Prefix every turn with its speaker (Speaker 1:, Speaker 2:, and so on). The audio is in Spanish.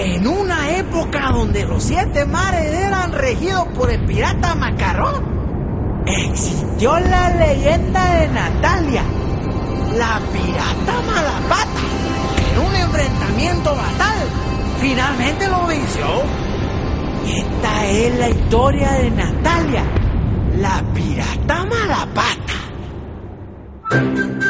Speaker 1: En una época donde los 7 mares eran regidos por el pirata Macarrón, existió la leyenda de Natalia, la pirata Malapata, que en un enfrentamiento fatal finalmente lo venció. Esta es la historia de Natalia, la pirata Malapata.